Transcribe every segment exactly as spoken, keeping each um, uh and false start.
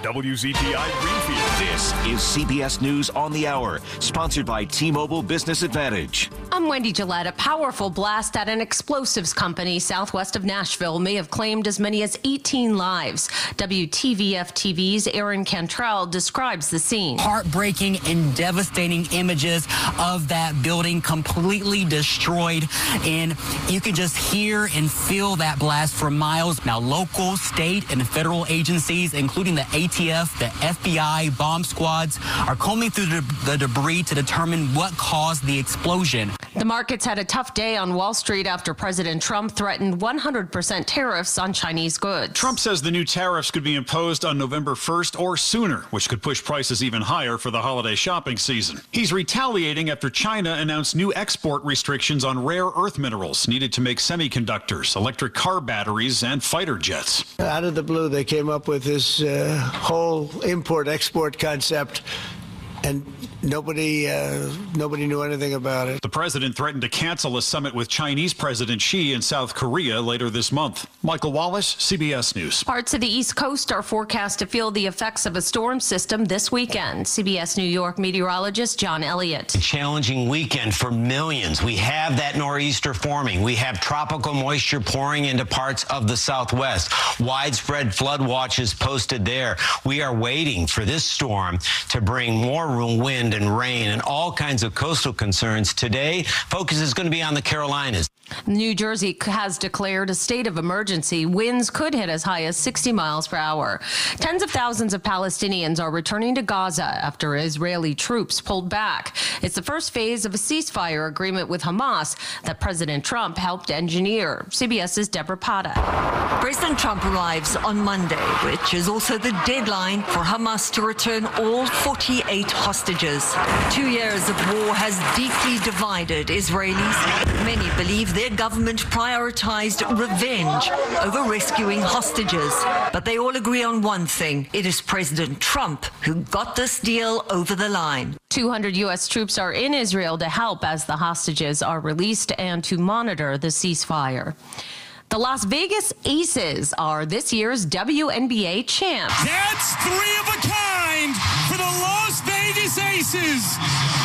W Z T I Greenfield. This is C B S News on the Hour, sponsored by T-Mobile Business Advantage. I'm Wendy Gillette. A powerful blast at an explosives company southwest of Nashville may have claimed as many as eighteen lives. W T V F T V's Aaron Cantrell describes the scene. Heartbreaking and devastating images of that building completely destroyed, and you can just hear and feel that blast for miles. Now, local, state, and federal agencies, including the A T F, the F B I, bomb squads, are combing through the, the debris to determine what caused the explosion. The markets had a tough day on Wall Street after President Trump threatened one hundred percent tariffs on Chinese goods. Trump says the new tariffs could be imposed on November first or sooner, which could push prices even higher for the holiday shopping season. He's retaliating after China announced new export restrictions on rare earth minerals needed to make semiconductors, electric car batteries, and fighter jets. Out of the blue, they came up with this uh, whole import-export concept, and nobody uh, nobody knew anything about it. The president threatened to cancel a summit with Chinese President Xi in South Korea later this month. Michael Wallace, C B S News. Parts of the East Coast are forecast to feel the effects of a storm system this weekend. C B S New York meteorologist John Elliott. A challenging weekend for millions. We have that nor'easter forming. We have tropical moisture pouring into parts of the Southwest. Widespread flood watches posted there. We are waiting for this storm to bring more wind and rain and all kinds of coastal concerns. Today, focus is going to be on the Carolinas. New Jersey has declared a state of emergency. Winds could hit as high as sixty miles per hour. Tens of thousands of Palestinians are returning to Gaza after Israeli troops pulled back. It's the first phase of a ceasefire agreement with Hamas that President Trump helped engineer. CBS's Deborah Pata. President Trump arrives on Monday, which is also the deadline for Hamas to return all forty-eight hostages. Two years of war has deeply divided Israelis. Many believe their government prioritized revenge over rescuing hostages. But they all agree on one thing. It is President Trump who got this deal over the line. two hundred U S troops are in Israel to help as the hostages are released and to monitor the ceasefire. The Las Vegas Aces are this year's W N B A champs. That's three of a kind for the Las Vegas Aces.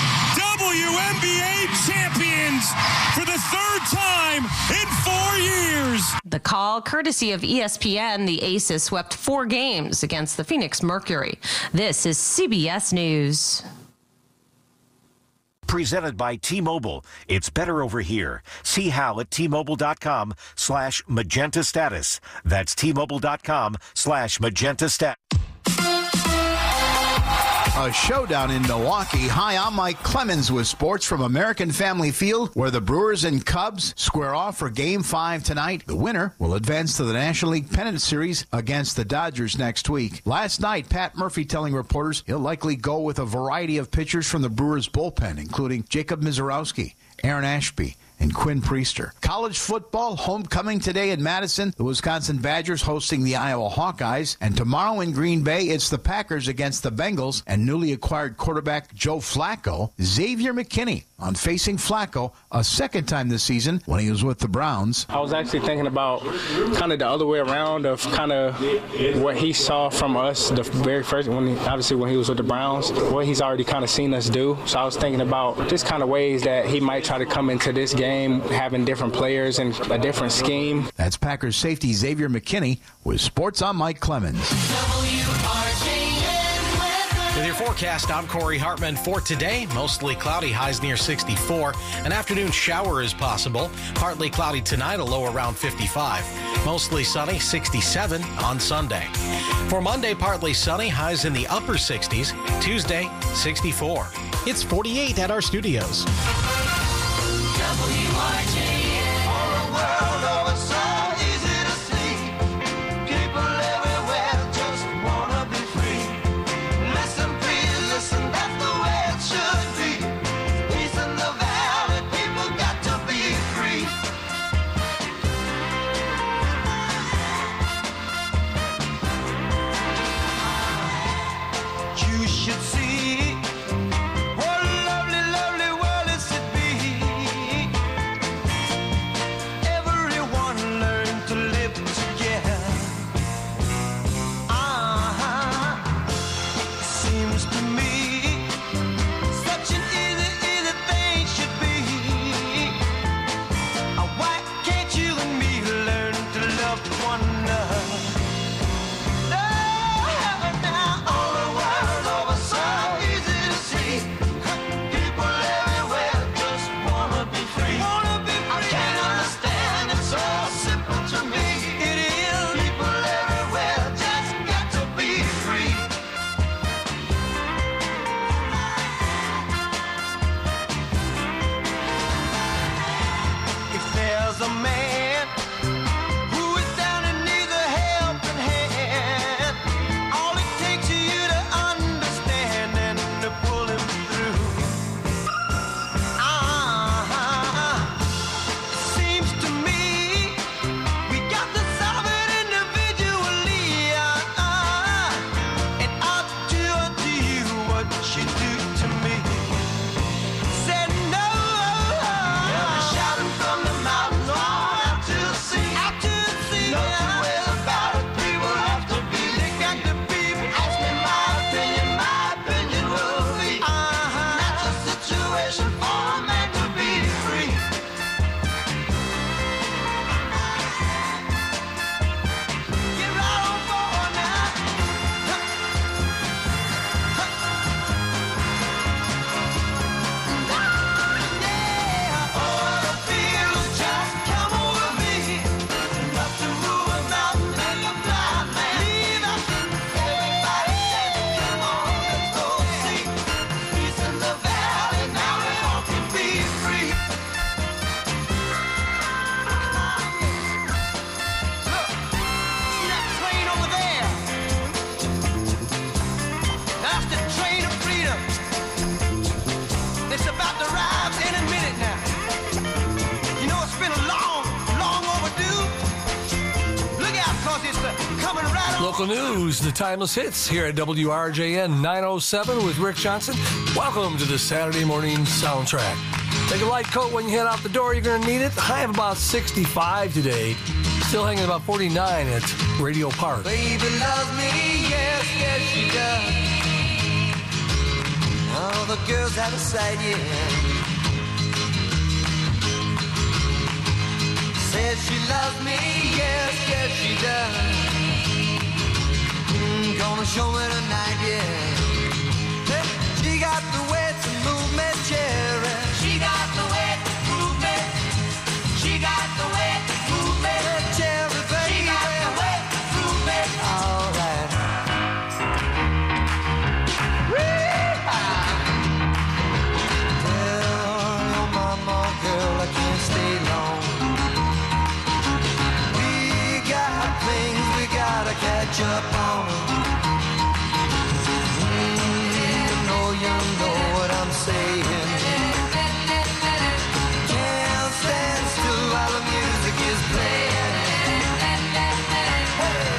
W N B A champions for the third time in four years. The call, courtesy of E S P N, the Aces swept four games against the Phoenix Mercury. This is C B S News. Presented by T-Mobile. It's better over here. See how at T-Mobile.com slash Magenta Status. That's T-Mobile.com slash Magenta Status. A showdown in Milwaukee. Hi, I'm Mike Clemens with sports from American Family Field, where the Brewers and Cubs square off for Game five tonight. The winner will advance to the National League Pennant Series against the Dodgers next week. Last night, Pat Murphy telling reporters he'll likely go with a variety of pitchers from the Brewers bullpen, including Jacob Mizorowski, Aaron Ashby, and Quinn Priester. College football, homecoming today in Madison. The Wisconsin Badgers hosting the Iowa Hawkeyes. And tomorrow in Green Bay, it's the Packers against the Bengals and newly acquired quarterback Joe Flacco. Xavier McKinney on facing Flacco a second time this season when he was with the Browns. I was actually thinking about kind of the other way around of kind of what he saw from us the very first, when he, obviously when he was with the Browns, what he's already kind of seen us do. So I was thinking about just kind of ways that he might try to come into this game having different players and a different scheme. That's Packers safety Xavier McKinney with Sports on Mike Clemens. With your forecast, I'm Corey Hartman. For today, mostly cloudy, highs near sixty-four. An afternoon shower is possible. Partly cloudy tonight, a low around fifty-five. Mostly sunny, sixty-seven on Sunday. For Monday, partly sunny, highs in the upper sixties. Tuesday, sixty-four. It's forty-eight at our studios. W R J N. For a world of it's so easy to see. People everywhere just wanna be free. Listen, please, listen, that's the way it should be. Peace in the valley, people got to be free. You should see what a lovely, lovely world is to be. simple to me. It is. People everywhere just got to be free. If there's a man who is down and needs a helping hand, all it takes is you to understand and to pull him through. Ah, seems to me we got to solve it individually. Ah, and I'll do unto you what you do to me. Said no. They're shouting from the mountains on out to the sea. Out to the sea. Nothing well about it. People have to be. They got to be. Ask me my opinion. My opinion will be. Uh-huh. That's a situation for a man to be free. Get right on board now. Yeah. Oh, the feelings just come over me. Enough to move a mountain and a blind man. Leave us. Everybody say, come on, let's go see. Peace in the valley, now we all can be free. Look, see that train over there? That's the train of freedom. It's about to rise any minute now. You know, it's been a long, long overdue. Look out, cause it's uh, coming right on. Local news, the timeless hits here at W R J N nine oh seven with Rick Johnson. Welcome to the Saturday morning soundtrack. Take a light coat when you head out the door. You're going to need it. The high of about sixty-five today. Still hanging about forty-nine at Radio Park. Baby loves me, yes, yes she does. All the girls out of sight, yeah. Says she loves me, yes, yes she does. Mm, gonna show me tonight, yeah. Hey, she got the way to move me, cherry. She got the way to move me. She got the way to move me, cherry, baby. She got the way to move me. All right. Tell your mama, girl, I can't stay long. We got things we gotta catch up on. Mm, you know, you know what I'm saying. Can't stand still while the music is playing. Hey.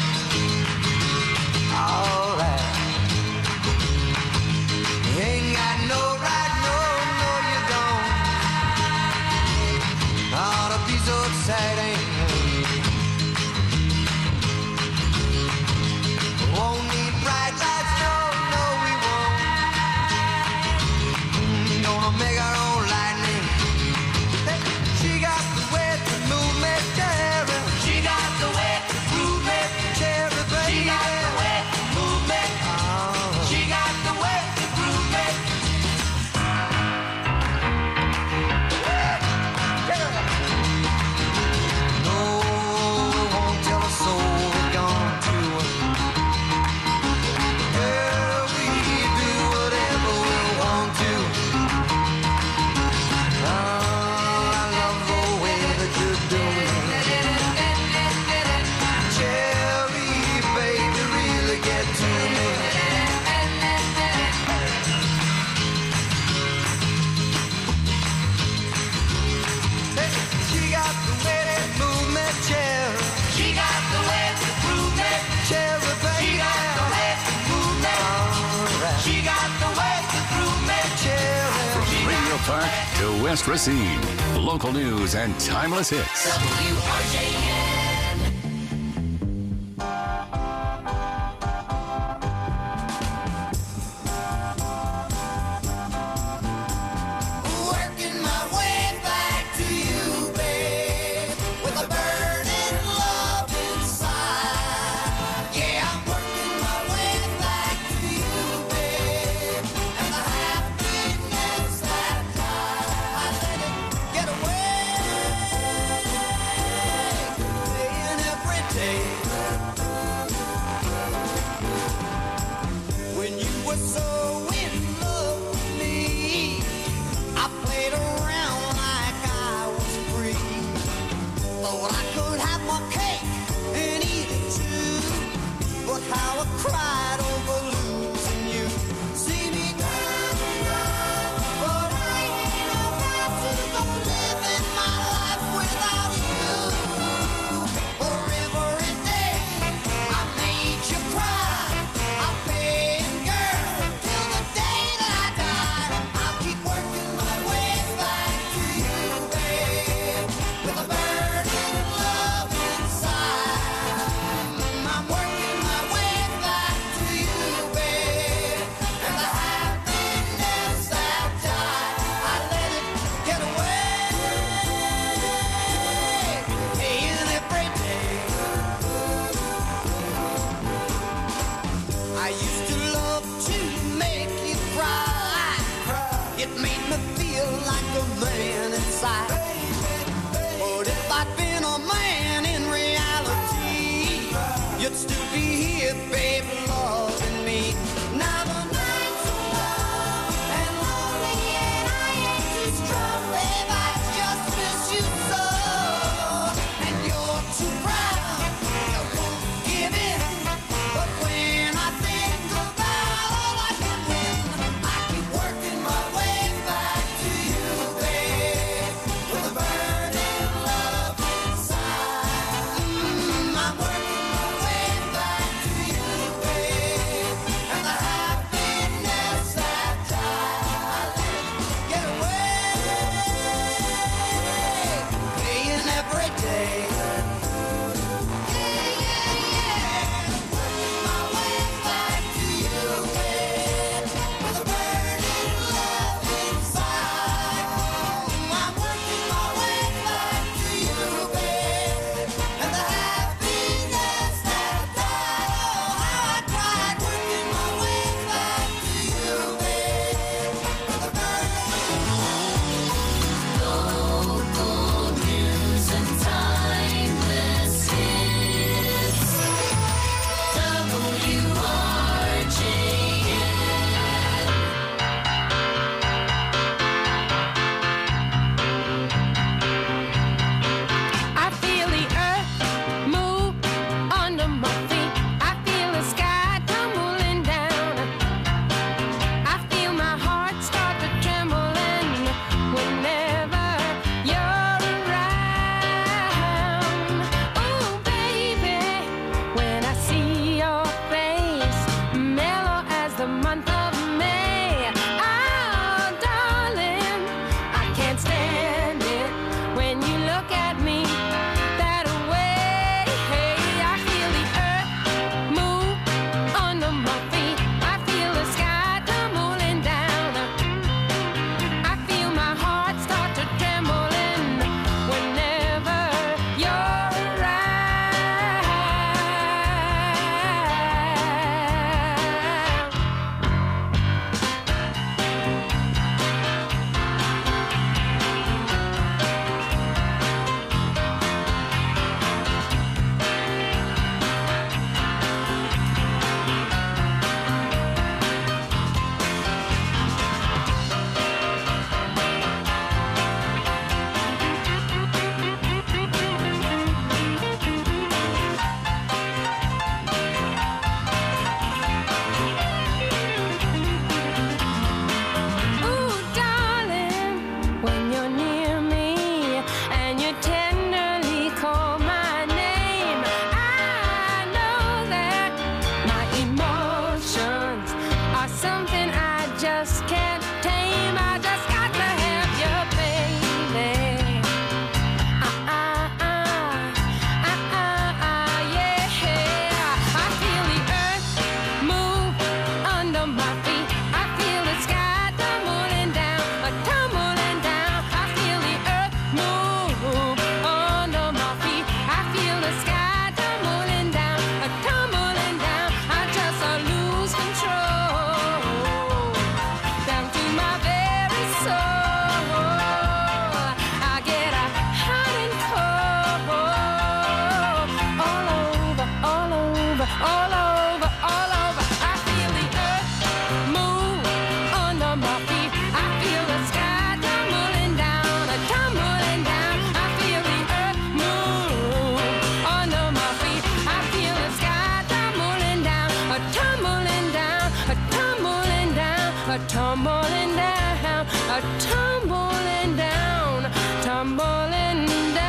All right. You ain't got no right, no, no, you don't. Ought to be so exciting. Won't need bright lights, no, no, we won't. Mm, gonna make our own lightning. Hey, she got the way to move me, cherry. She got the way to move me, cherry, baby. She got the way to move me. She got the way to groove me. No, we won't tell a soul we're gone to. Girl, we do whatever we want to. Oh, I love the way that you're doing. Cherry, baby, really get to me. Hey, she got the way to move me, cherry. She got the way to groove me, cherry, baby. She got the way to move me. She got the way to groove me, cherry. From Radio Park to West Racine, local news and timeless hits. W R J N. Working my way back to you, babe, with a burning love inside. Yeah, I'm working my way back to you, babe, and the happiness that I let it get away. a tumbling down, a tumbling down, tumbling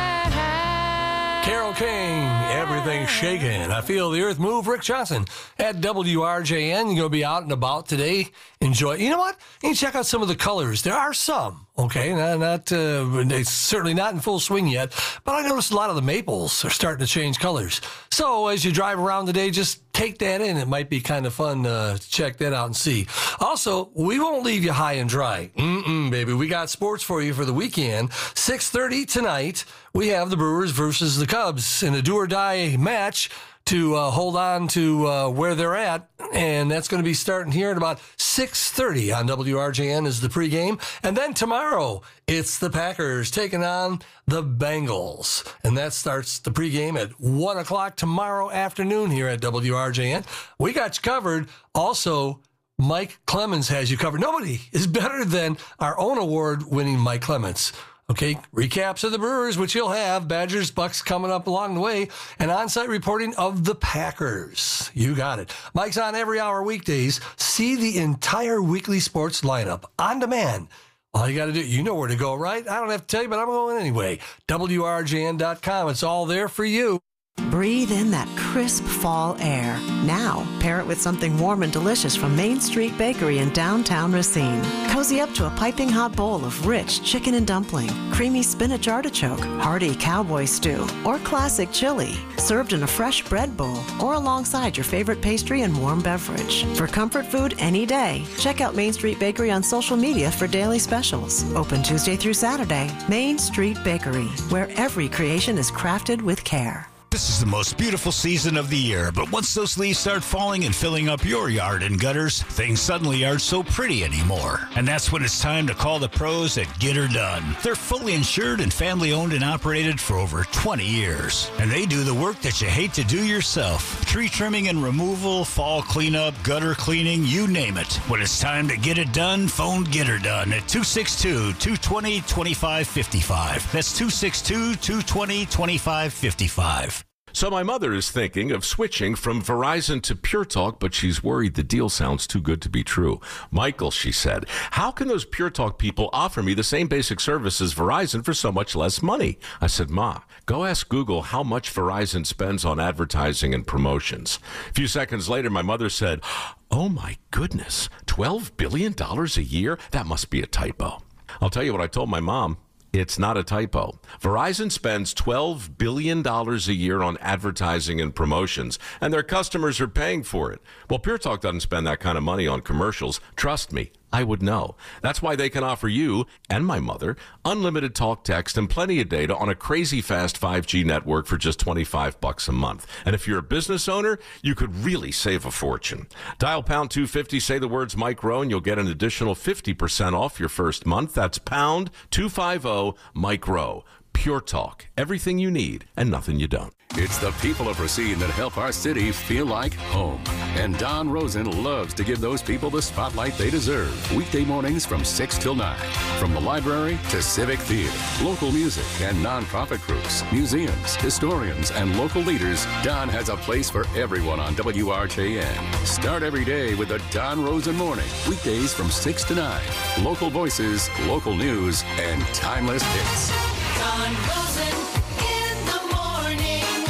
down. Carole King, Everything's Shaking. I Feel the Earth Move. Rick Johnson at W R J N. You're going to be out and about today. Enjoy. You know what? You can check out some of the colors. There are some, okay? Not, not uh, it's certainly not in full swing yet, but I noticed a lot of the maples are starting to change colors. So as you drive around today, just take that in. It might be kind of fun uh, to check that out and see. Also, we won't leave you high and dry. Mm-mm, baby. We got sports for you for the weekend. six thirty tonight, we have the Brewers versus the Cubs in a do-or-die match to uh, hold on to uh, where they're at, and that's going to be starting here at about six thirty on W R J N is the pregame. And then tomorrow, it's the Packers taking on the Bengals, and that starts the pregame at one o'clock tomorrow afternoon here at W R J N. We got you covered. Also, Mike Clemens has you covered. Nobody is better than our own award-winning Mike Clemens. Okay, recaps of the Brewers, which you'll have. Badgers, Bucks coming up along the way. And on-site reporting of the Packers. You got it. Mike's on every hour weekdays. See the entire weekly sports lineup on demand. All you got to do, you know where to go, right? I don't have to tell you, but I'm going anyway. W R J N dot com. It's all there for you. Breathe in that crisp fall air. Now, pair it with something warm and delicious from Main Street Bakery in downtown Racine. Cozy up to a piping hot bowl of rich chicken and dumpling, creamy spinach artichoke, hearty cowboy stew, or classic chili, served in a fresh bread bowl or alongside your favorite pastry and warm beverage. For comfort food any day, check out Main Street Bakery on social media for daily specials. Open Tuesday through Saturday. Main Street Bakery, where every creation is crafted with care. This is the most beautiful season of the year, but once those leaves start falling and filling up your yard and gutters, things suddenly aren't so pretty anymore. And that's when it's time to call the pros at Get Her Done. They're fully insured and family-owned and operated for over twenty years. And they do the work that you hate to do yourself. Tree trimming and removal, fall cleanup, gutter cleaning, you name it. When it's time to get it done, phone Get Her Done at two six two, two two zero, two five five five. That's two six two, two two zero, two five five five. So my mother is thinking of switching from Verizon to Pure Talk, but she's worried the deal sounds too good to be true. Michael, she said, how can those Pure Talk people offer me the same basic service as Verizon for so much less money? I said, Ma, go ask Google how much Verizon spends on advertising and promotions. A few seconds later, my mother said, oh my goodness, twelve billion dollars a year? That must be a typo. I'll tell you what I told my mom. It's not a typo. Verizon spends twelve billion dollars a year on advertising and promotions, and their customers are paying for it. Well, Pure Talk doesn't spend that kind of money on commercials. Trust me, I would know. That's why they can offer you and my mother unlimited talk, text, and plenty of data on a crazy fast five G network for just twenty-five bucks a month. And if you're a business owner, you could really save a fortune. Dial pound two fifty, say the words Mike Rowe, and you'll get an additional fifty percent off your first month. That's pound two fifty, Mike Rowe. Pure Talk. Everything you need and nothing you don't. It's the people of Racine that help our city feel like home. And Don Rosen loves to give those people the spotlight they deserve. Weekday mornings from six till nine. From the library to Civic Theater, local music and nonprofit groups, museums, historians, and local leaders, Don has a place for everyone on W R J N. Start every day with the Don Rosen Morning. Weekdays from six to nine. Local voices, local news, and timeless hits. Don Rosen in the morning.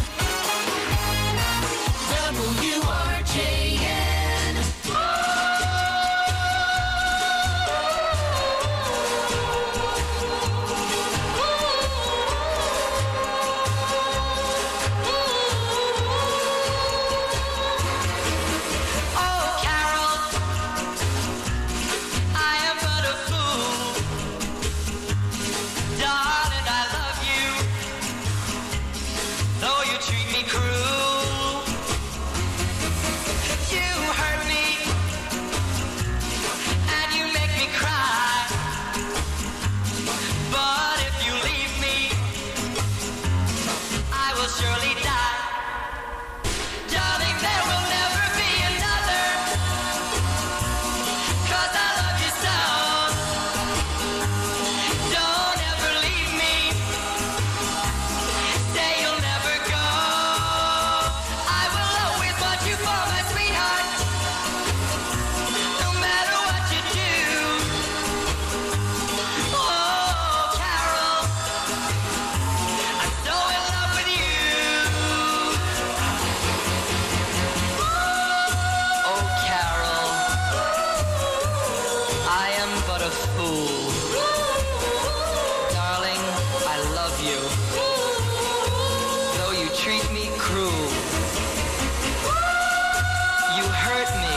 W R J N. Oh, Carol, I am but a fool. Darling, I love you, though you treat me cruel. You hurt me, and you make me cry. But if you leave me, I will surely die. Darling, there will never be another, 'cause I love you so. Don't ever leave me. Say you'll never go. treat me cruel. You hurt me,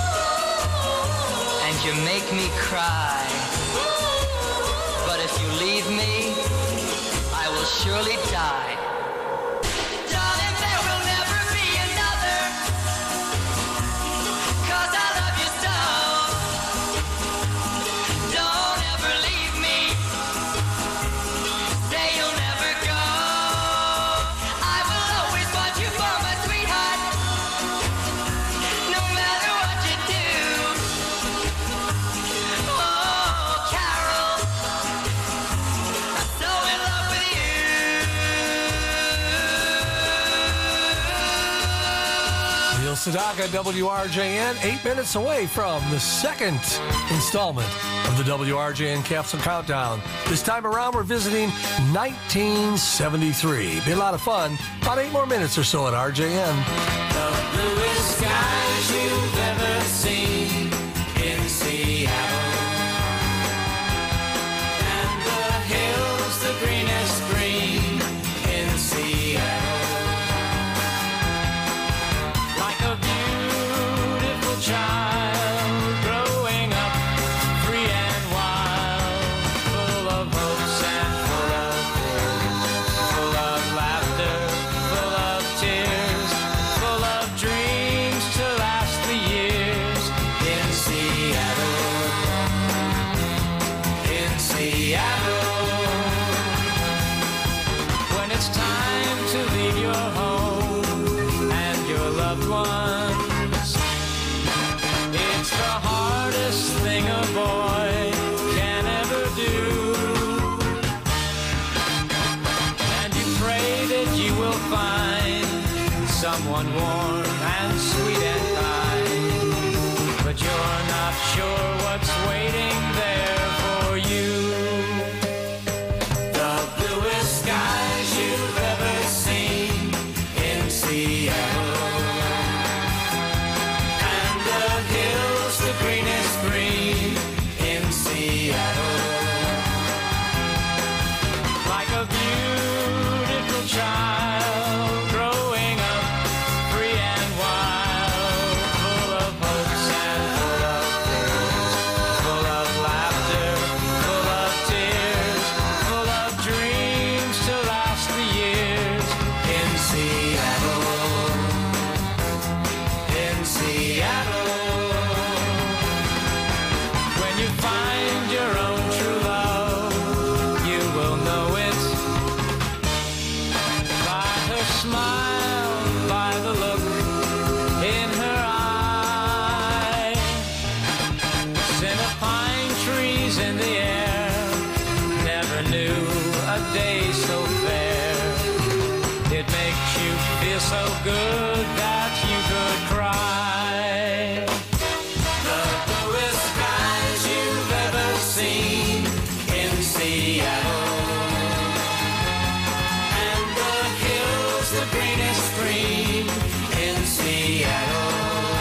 and you make me cry. But if you leave me, I will surely die. Darling, there will never be another, 'cause I love you so. Don't ever leave me. Say you'll never go. I will always want you for my sweetheart, no matter what you do. Oh, Carol, I'm so in love with you. Neil Sedaka, W R J N, eight minutes away from the second installment of the W R J N Capsule Countdown. This time around, we're visiting nineteen seventy-three. Be a lot of fun. About eight more minutes or so at R J N. The bluest skies you've ever seen in Seattle, and the hills the greenest green in Seattle. Like a beautiful child growing up, free and wild, full of hopes and full of fears, full of laughter, full of tears, full of dreams to last the years in Seattle, in Seattle. When it's time to leave your home and your loved ones, it's the hardest thing a boy can ever do. And you pray that you will find someone warm and sweet and kind, but you're not sure what's waiting there for you. The bluest skies you've ever seen in Seattle, and the hills the greenest green in Seattle. Like a beautiful child growing up, free and wild, full of hopes and full of fears, full of laughter, full of tears, full of dreams to last the years in Seattle, in Seattle. When you find your own true love, you will know it by her smile, by the look in her eye. Scent of pine trees in the air, never knew a day so fair. It makes you feel so good that you could cry. The bluest skies you've ever seen in Seattle, and the hills the greenest green in Seattle.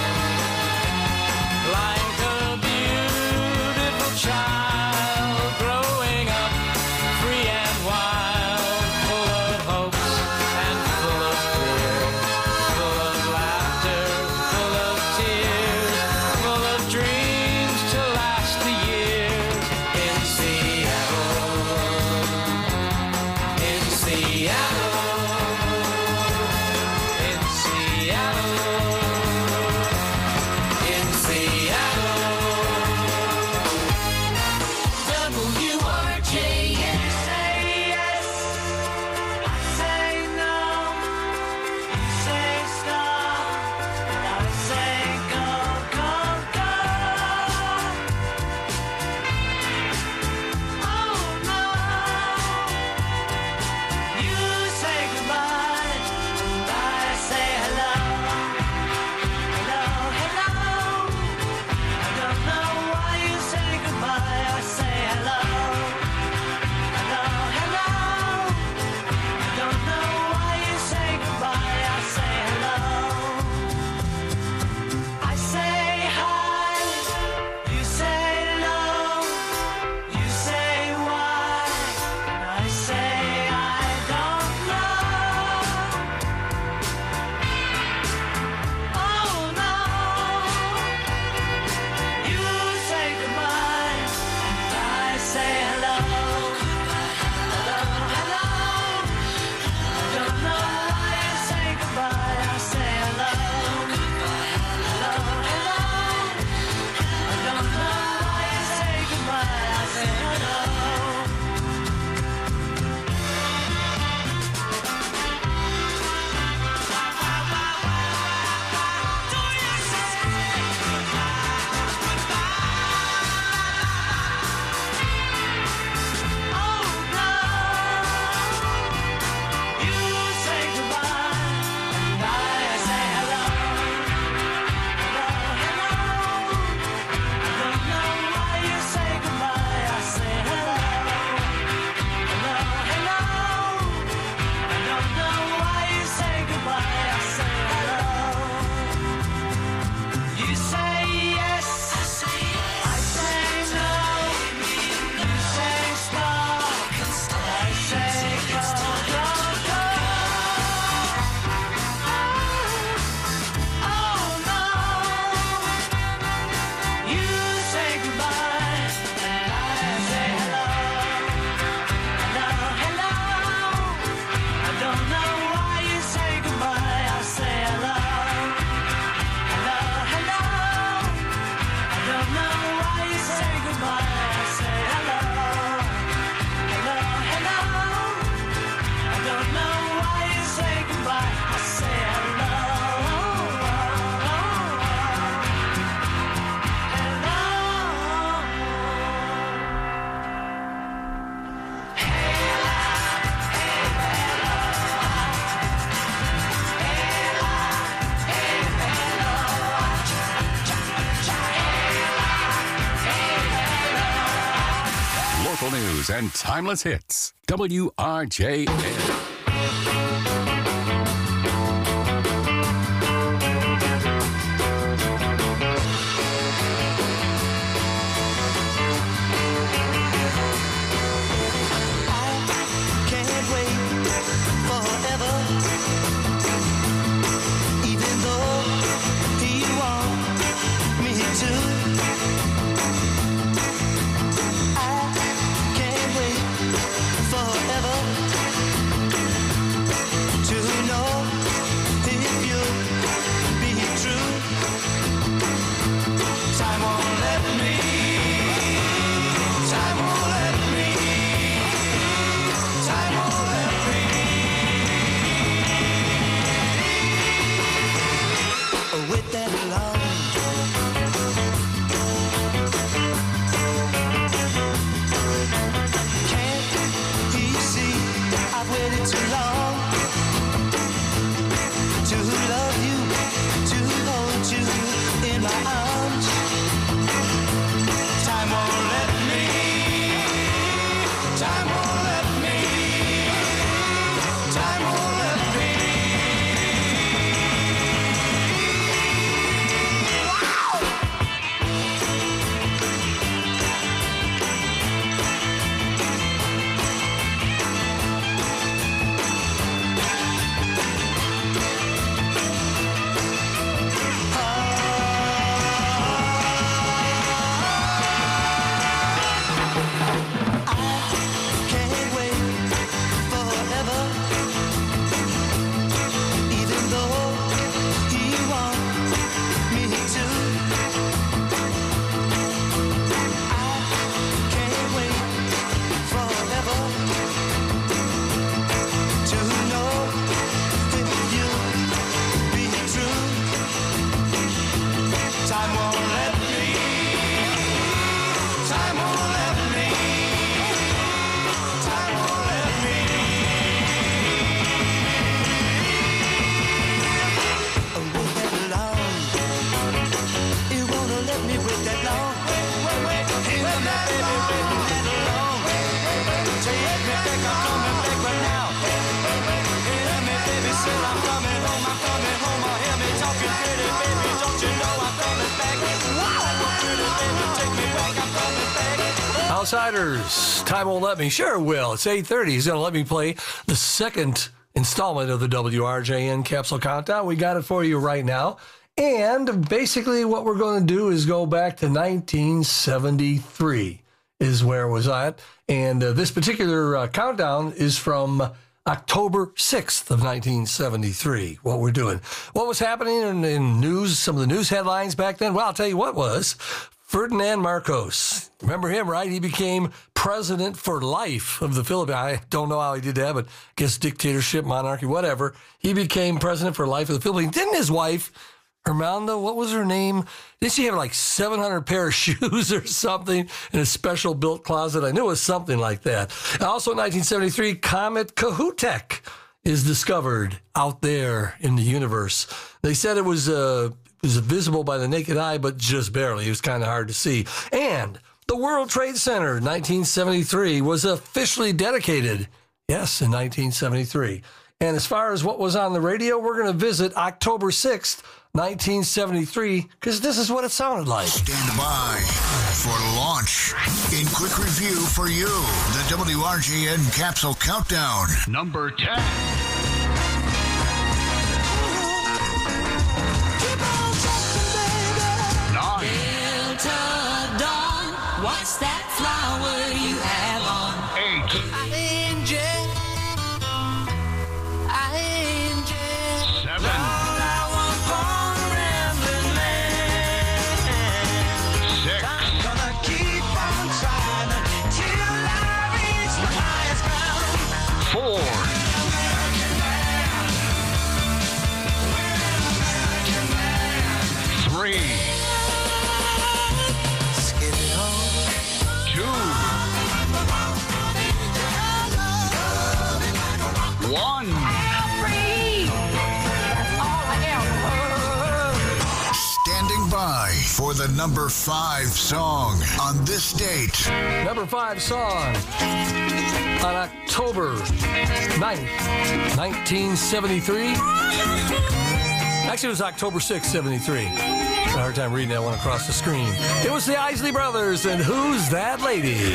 Like a beautiful child growing up, free and wild, full of hopes and full of fears, full of laughter. local news and timeless hits. W R J N. Outsiders, Time Won't Let Me. Sure will. It's eight thirty. He's going to let me play the second installment of the W R J N Capsule Countdown. We got it for you right now. And basically what we're going to do is go back to nineteen seventy-three is where it was at. And uh, this particular uh, countdown is from October sixth of nineteen seventy-three, what we're doing. What was happening in, in news, some of the news headlines back then? Well, I'll tell you what was. Ferdinand Marcos. Remember him, right? He became president for life of the Philippines. I don't know how he did that, but I guess dictatorship, monarchy, whatever. He became president for life of the Philippines. Didn't his wife, Hermelda, what was her name? Didn't she have like seven hundred pair of shoes or something in a special built closet? I knew it was something like that. Also in nineteen seventy-three, Comet Kohoutek is discovered out there in the universe. They said it was uh, it was visible by the naked eye, but just barely. It was kind of hard to see. And the World Trade Center, nineteen seventy-three, was officially dedicated. Yes, in nineteen seventy-three. And as far as what was on the radio, we're going to visit October sixth, nineteen seventy-three, because this is what it sounded like. Stand by for launch. In quick review for you, the W R J N Capsule Countdown. Number ten. What's that flower you have on? Eight. I N J. I N J. Seven. All I want for a rambling man. Six. I'm gonna keep on trying till I reach the highest ground. Four. the number five song on this date. Number five song on October ninth, nineteen seventy-three. Actually, it was October sixth, seventy-three. I had a hard time reading that one across the screen. It was the Isley Brothers and Who's That Lady?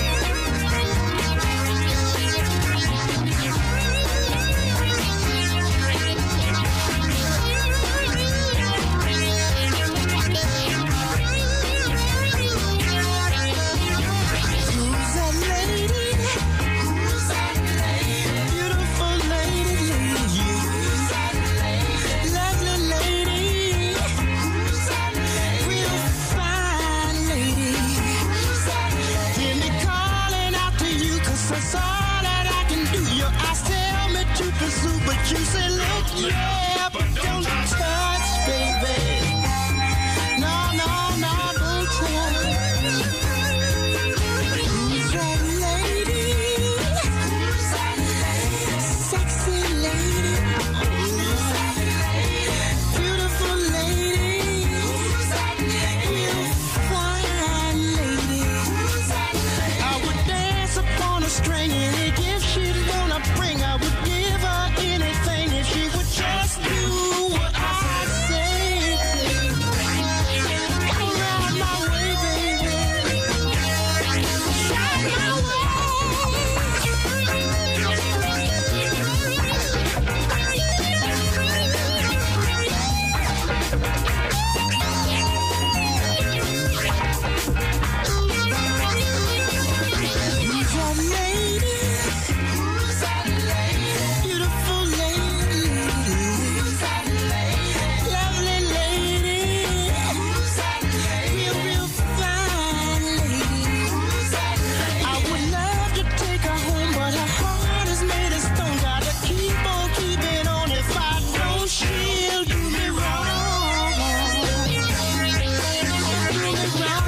You say, look, yeah, but don't touch, baby. No, no, no, don't touch. Who's that lady? Who's that lady? Sexy lady. Who's that lady? Beautiful lady. Who's that lady? Fine lady. Who's that lady? I would dance upon a string, any gift she'd wanna bring, I would give her anything if she would just do what I say. Come around my way, baby. Shine my Who's that lady? Who's that lady? Beautiful lady. Who's that lady? Lovely lady. Who's that lady? Real, real fine lady. Who's that lady? I would love to take her home, but her heart is made of stone. Gotta keep on keeping on. If I don't, she'll do me wrong. Do me wrong.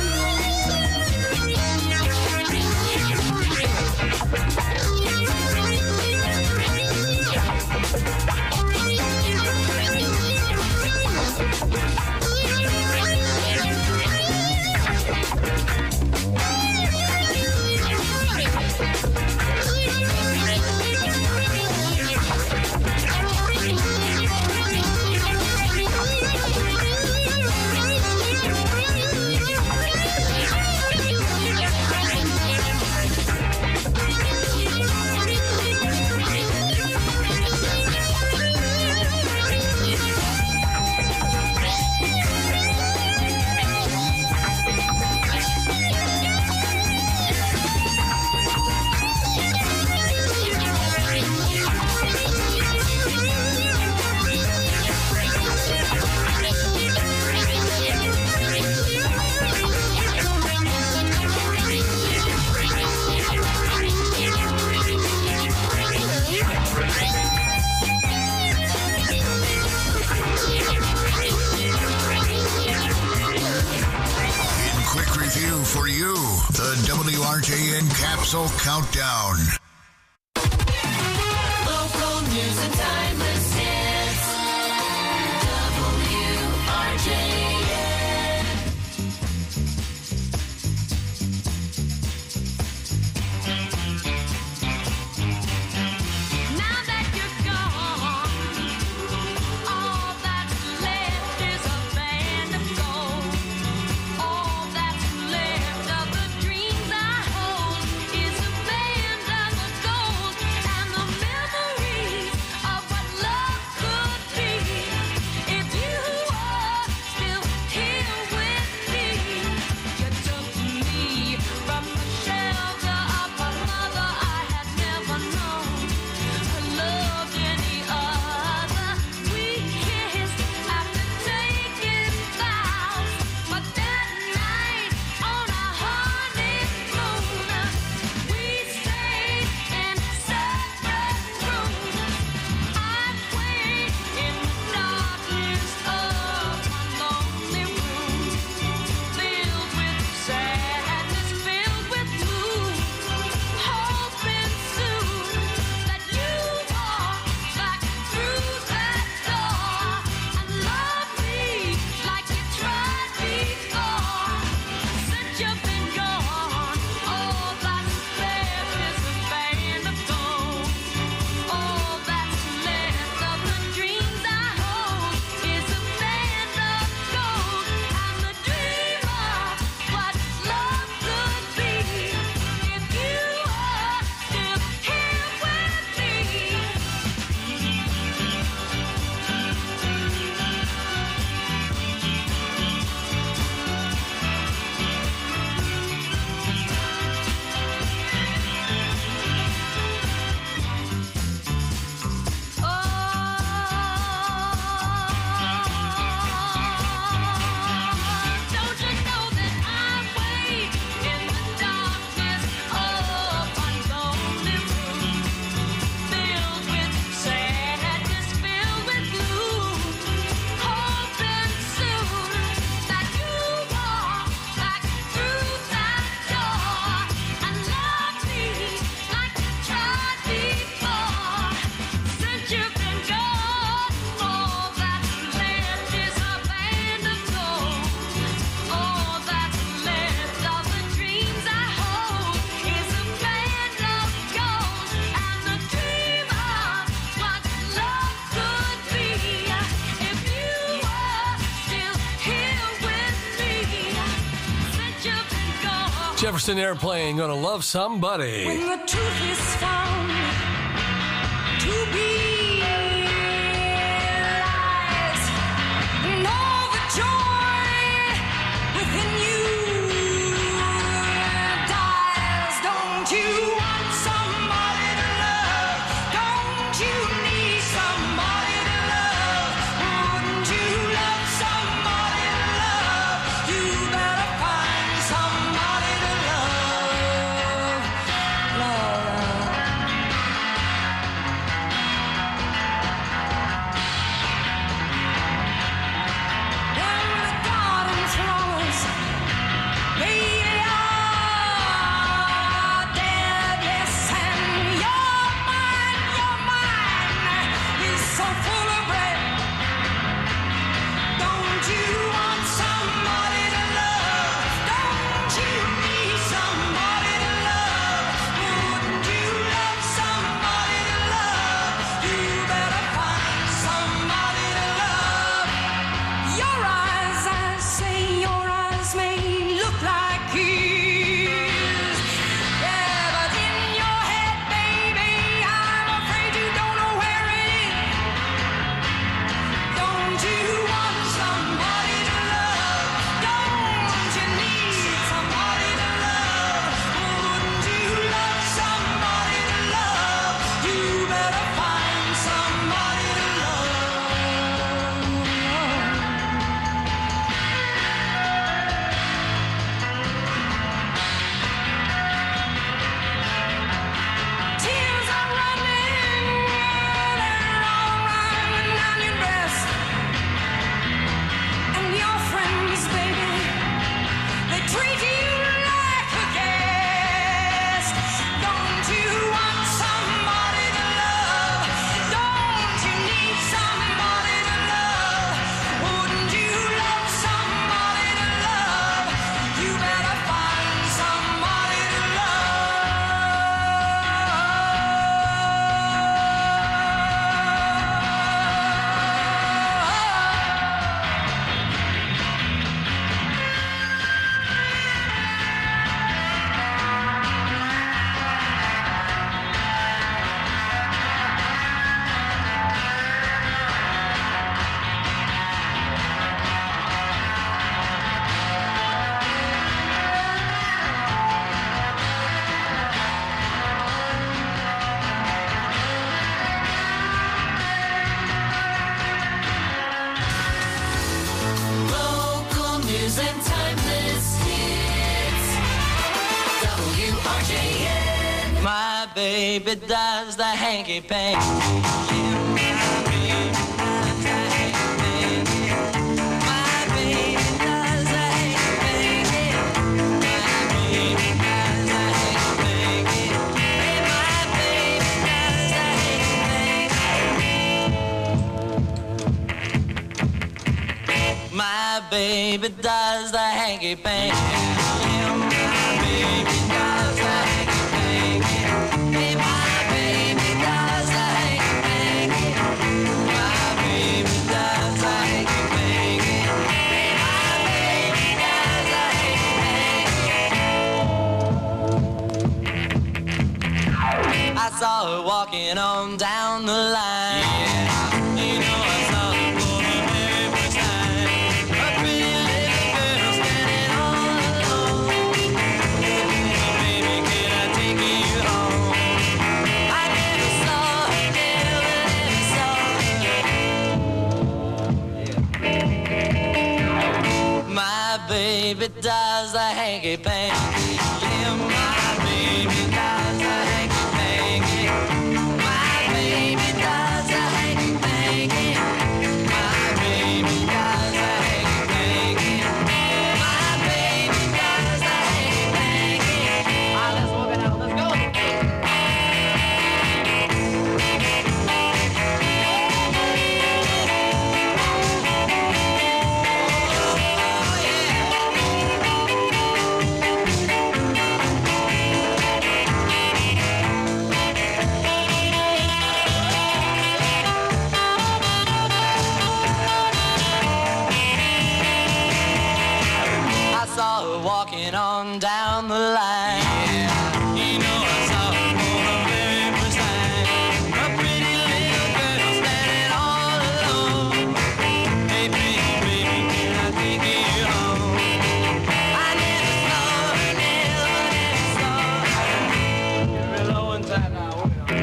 In quick review for you, the W R J N Capsule Countdown. Local news and timeless hits. W R J N. Now that you're gone, all that's left is a band of gold. All that's left of the dreams I hold is a band of Jefferson Airplane, Gonna Love Somebody. When the truth is found to be lies, and all the joy within you dies. Don't you want somebody to love? Don't you need somebody to love? Wouldn't you love somebody to love? You better find somebody to love. Love. Down the garden flowers, they are dead, yes, and your mind, your mind is so full of red. Don't you want somebody to love? Don't you need somebody to love? Wouldn't you love somebody to love? You better find somebody to love. Your eyes, I say, your eyes may look like his. Yeah, but in your head, baby, I'm afraid you don't know where it is. Don't you want somebody to love? Don't you need somebody to love? Wouldn't you love somebody to love? You better find somebody to love. Tears are running, they're all running down your dress. And your friends, baby, they treat you like a guest. Don't you want somebody to love? Don't you need somebody to love? Wouldn't you love somebody to love? You better find somebody to Local news and timeless hits. W R J N. My baby does the hanky panky. My baby does the hanky panky. My baby does the hanky panky. My baby does the hanky panky. My baby does the hanky panky. My baby does the hanky panky. Hey, my baby does the hanky panky. My baby does the hanky panky. Hey, my baby does the hanky panky. I saw her walking on down the line. You know I saw her for the very first time. A pretty little girl standing all alone. Baby, can I take you home? I never saw her, never, never saw her. My baby does the hanky panky. Yeah, my baby does the hanky panky. My baby does the hanky panky. My baby does the hanky panky. My baby does the hanky panky. Ah, let's walk it out. Let's go. walking on down down the line. Yeah, you know I saw her for the very first time. A pretty little girl standing all alone. Hey, baby, baby, can I take you home? I never saw her, never, never saw her. You're low and tight now.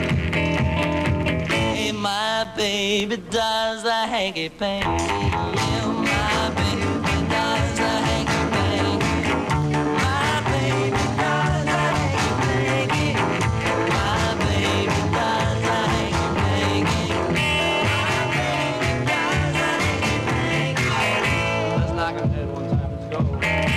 Hey, my baby does the hanky-panky. Yeah, my baby does the hanky-panky. My baby does the hanky-panky. My baby does the hanky-panky. My baby does the hanky-panky. Let's knock on head one time. Let's go.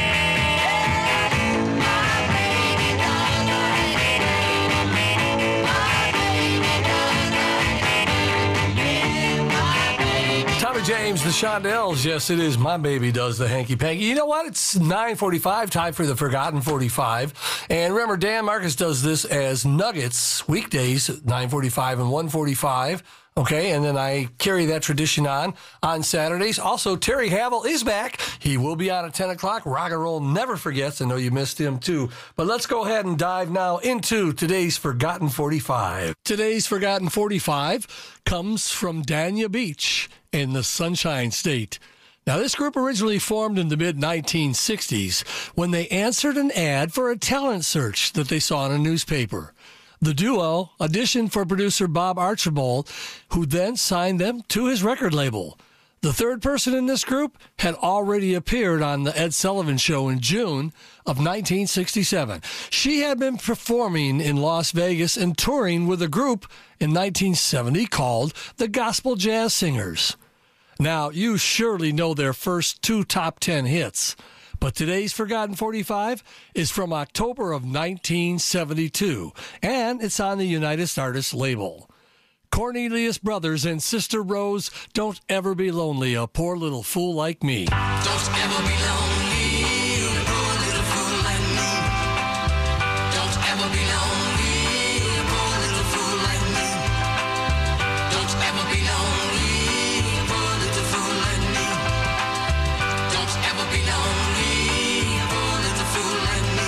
My baby does the hanky-panky. My baby does the hanky-panky. Yeah, my baby. Tommy James, the Shondells. Yes, it is. My baby does the hanky-panky. You know what? It's nine forty-five, time for the Forgotten forty-five. And remember, Dan Marcus does this as Nuggets, weekdays, nine forty-five and one forty-five. Okay, and then I carry that tradition on on Saturdays. Also, Terry Havel is back. He will be on at ten o'clock. Rock and Roll never forgets. I know you missed him, too. But let's go ahead and dive now into today's Forgotten forty-five. Today's Forgotten forty-five comes from Dania Beach in the Sunshine State. Now, this group originally formed in the mid nineteen sixties when they answered an ad for a talent search that they saw in a newspaper. The duo auditioned for producer Bob Archibald, who then signed them to his record label. The third person in this group had already appeared on the Ed Sullivan Show in June of nineteen sixty-seven. She had been performing in Las Vegas and touring with a group in nineteen seventy called the Gospel Jazz Singers. Now, you surely know their first two top ten hits, but today's Forgotten forty-five is from October of nineteen seventy-two, and it's on the United Artists label. Cornelius Brothers and Sister Rose, Don't Ever Be Lonely, a poor little fool like me. Don't ever be lonely, you poor little fool like me. Don't ever be lonely, you poor little fool like me. Don't ever be lonely, you poor little fool like me. Don't ever be lonely, you poor little fool like me.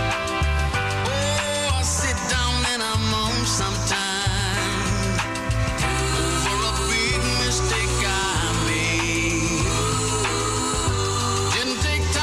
Oh, I sit down and I moan sometimes. Mistake I made. Didn't take time.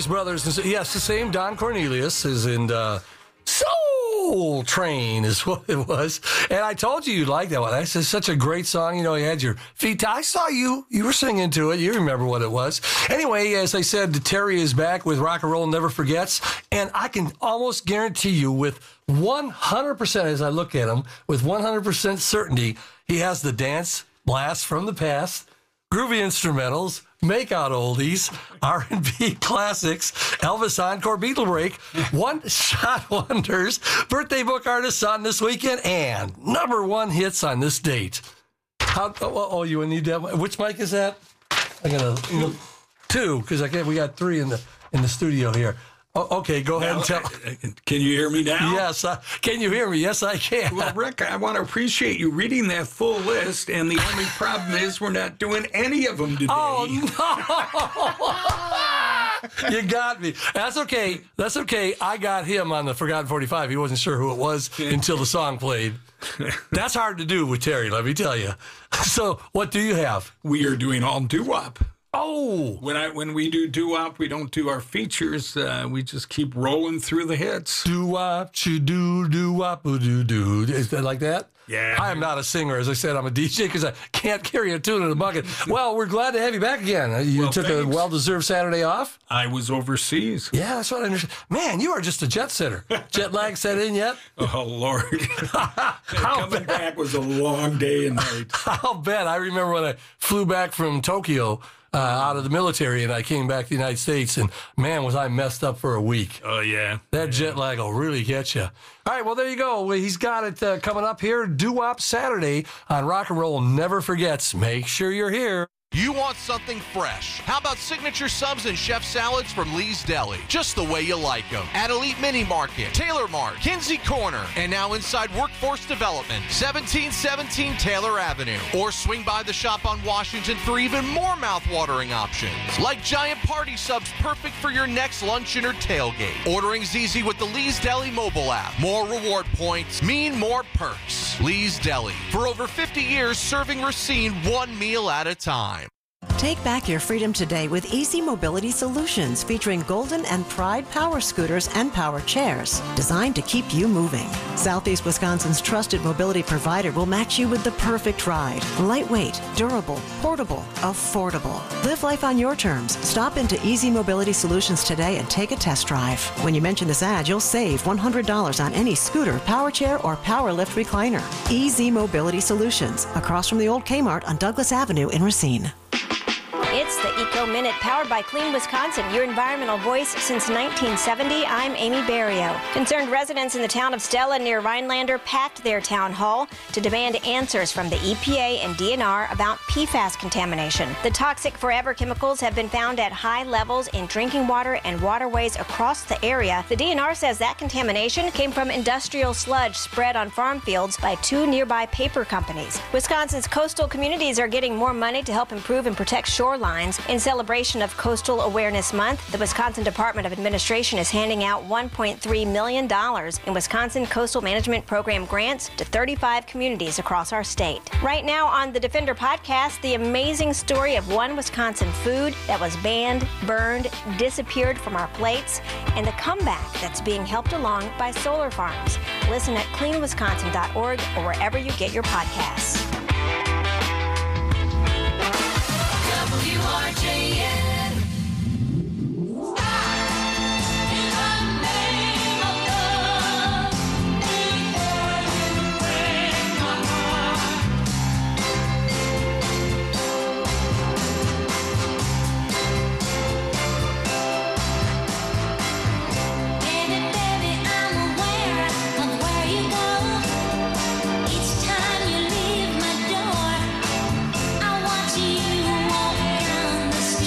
Cornelius Brothers. Yes, the same Don Cornelius is in uh, Soul Train is what it was. And I told you you'd like that one. That's just such a great song. You know, you had your feet. I saw you. You were singing to it. You remember what it was. Anyway, as I said, Terry is back with Rock and Roll Never Forgets. And I can almost guarantee you with one hundred percent, as I look at him, with one hundred percent certainty, he has the dance blast from the past, groovy instrumentals, make-out oldies, R and B classics, Elvis Encore, Beatle Break, one-shot wonders, birthday book artists on this weekend, and number one hits on this date. How, oh, oh, you need that? Which mic is that? I'm gonna you know, two because I can't. We got three in the in the studio here. Oh, okay, go ahead now, and tell. Can you hear me now? Yes. Uh, can you hear me? Yes, I can. Well, Rick, I want to appreciate you reading that full list, and the only problem is we're not doing any of them today. Oh, no. You got me. That's okay. That's okay. I got him on the Forgotten forty-five. He wasn't sure who it was until the song played. That's hard to do with Terry, let me tell you. So what do you have? We are doing all doo-wop. Oh, when I when we do doo-wop, we don't do our features. Uh, we just keep rolling through the hits. Doo-wop, doo doo-wop, doo doo. Is that like that? Yeah. I am not a singer. As I said, I'm a D J because I can't carry a tune in a bucket. Well, we're glad to have you back again. You well, took thanks. a well-deserved Saturday off? I was overseas. Yeah, that's what I understand. Man, you are just a jet setter. Jet lag set in yet? Oh, Lord. Coming bad? back was a long day and night. I'll bet. I remember when I flew back from Tokyo uh, out of the military and I came back to the United States, and man, was I messed up for a week. Oh, yeah. That yeah. jet lag will really get you. All right, well, there you go. He's got it uh, coming up here, Doo-Wop Saturday on Rock and Roll Never Forgets. Make sure you're here. You want something fresh? How about signature subs and chef salads from Lee's Deli? Just the way you like them. At Elite Mini Market, Taylor Mart, Kinsey Corner, and now inside Workforce Development, seventeen seventeen Taylor Avenue. Or swing by the shop on Washington for even more mouth-watering options. Like giant party subs perfect for your next luncheon or tailgate. Ordering's easy with the Lee's Deli mobile app. More reward points mean more perks. Lee's Deli. For over fifty years, serving Racine one meal at a time. Take back your freedom today with Easy Mobility Solutions, featuring Golden and Pride power scooters and power chairs, designed to keep you moving. Southeast Wisconsin's trusted mobility provider will match you with the perfect ride. Lightweight, durable, portable, affordable. Live life on your terms. Stop into Easy Mobility Solutions today and take a test drive. When you mention this ad, you'll save one hundred dollars on any scooter, power chair, or power lift recliner. Easy Mobility Solutions, across from the old Kmart on Douglas Avenue in Racine. It's the Eco Minute, powered by Clean Wisconsin, your environmental voice since nineteen seventy. I'm Amy Barrio. Concerned residents in the town of Stella near Rhinelander packed their town hall to demand answers from the E P A and D N R about P FAS contamination. The toxic forever chemicals have been found at high levels in drinking water and waterways across the area. The D N R says that contamination came from industrial sludge spread on farm fields by two nearby paper companies. Wisconsin's coastal communities are getting more money to help improve and protect shorelines. In celebration of Coastal Awareness Month, the Wisconsin Department of Administration is handing out one point three million dollars in Wisconsin Coastal Management Program grants to thirty-five communities across our state. Right now on the Defender podcast, the amazing story of one Wisconsin food that was banned, burned, disappeared from our plates, and the comeback that's being helped along by solar farms. Listen at clean wisconsin dot org or wherever you get your podcasts. W R J N. In the name of love, before you break my heart. Baby, baby, I'm aware of where you go. Each time you leave my door, I watch you walk down the street.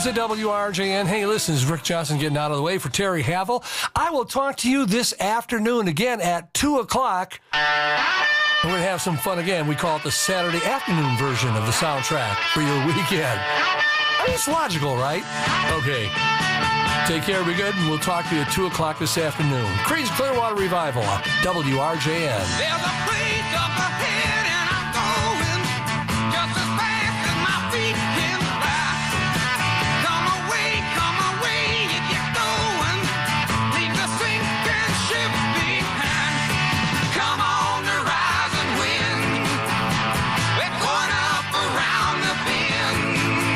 News at W R J N. Hey, listen, this is Rick Johnson getting out of the way for Terry Havel. I will talk to you this afternoon again at two o'clock. We're going to have some fun again. We call it the Saturday afternoon version of the soundtrack for your weekend. I mean, it's logical, right? Okay. Take care, be good, and we'll talk to you at two o'clock this afternoon. Creed's Clearwater Revival, W R J N. There's a place up ahead and I'm going just as fast as my feet can fly. Come away, come away, you get going. Leave the sinking ship behind. Come on the rising wind. We're going up around the bend.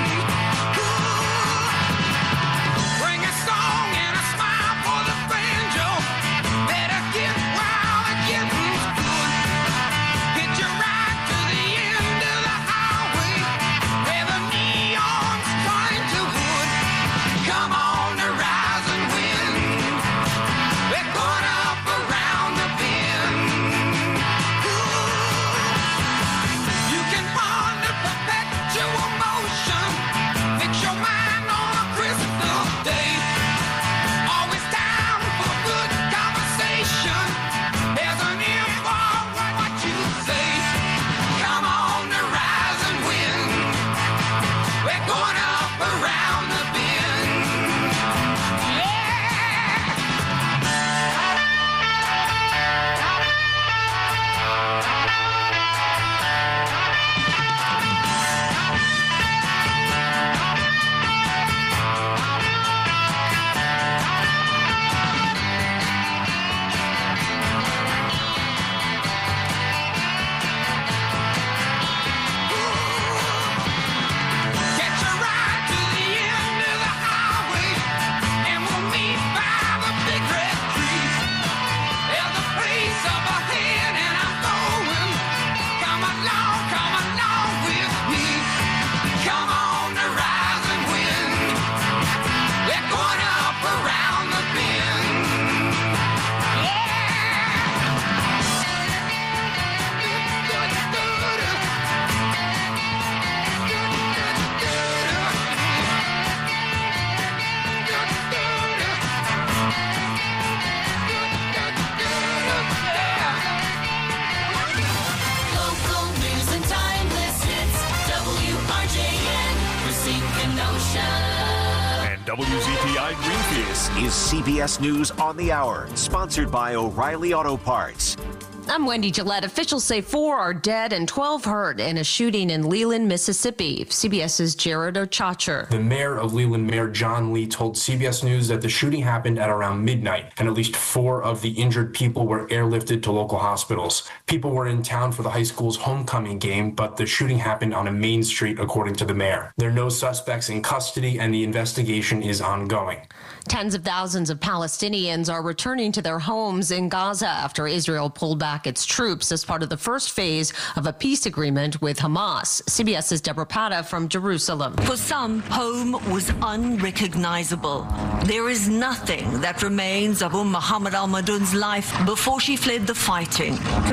Bring a song and a smile for the banjo. Better get wild and get good. Get you right to the end of the highway where the neon's trying to hood. Come on the rising wind. We're going up around the bend. You can find the perpetual motion. Fix your mind on a crystal day. Always time for good conversation. There's an ear for what you say. Come on the rising wind. We're going up around the bend. Get you right to the end of the highway, and we'll meet by the big red tree. There's a place up ahead, and I'm going. Come along, come along with me. Come on the rising wind. We're going up around the bend. Local news and timeless hits. W R J N. Racine Kenosha. And W Z T I Greenfield. This is C B S News on the Hour, sponsored by O'Reilly Auto Parts. I'm Wendy Gillette. Officials say four are dead and twelve hurt in a shooting in Leland, Mississippi. CBS's Jared Ochacher. The mayor of Leland, Mayor John Lee, told C B S News that the shooting happened at around midnight, and at least four of the injured people were airlifted to local hospitals. People were in town for the high school's homecoming game, but the shooting happened on a main street, according to the mayor. There are no suspects in custody, and the investigation is ongoing. Tens of thousands of Palestinians are returning to their homes in Gaza after Israel pulled back its troops as part of the first phase of a peace agreement with Hamas. CBS's Deborah Pata from Jerusalem. For some, home was unrecognizable. There is nothing that remains of Umm Muhammad al-Madun's life before she fled the fighting.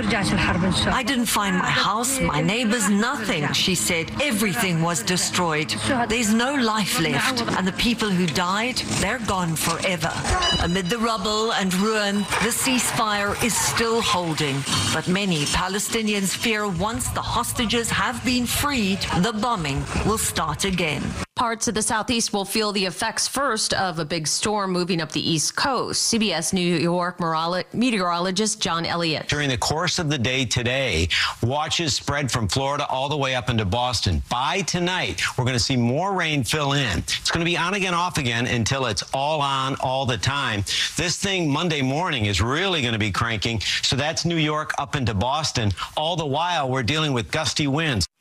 I didn't find my house, my neighbors, nothing, she said. Everything was destroyed. There's no life left, and the people who died, they're gone forever. Amid the rubble and ruin, the ceasefire is still holding. But many Palestinians fear once the hostages have been freed, the bombing will start again. Parts of the southeast will feel the effects first of a big storm moving up the east coast. C B S New York meteorologist John Elliott. During the course of the day today, watches spread from Florida all the way up into Boston. By tonight, we're going to see more rain fill in. It's going to be on again, off again until it's all on all the time. This thing Monday morning is really going to be cranking. So that's New York up into Boston. All the while, we're dealing with gusty winds.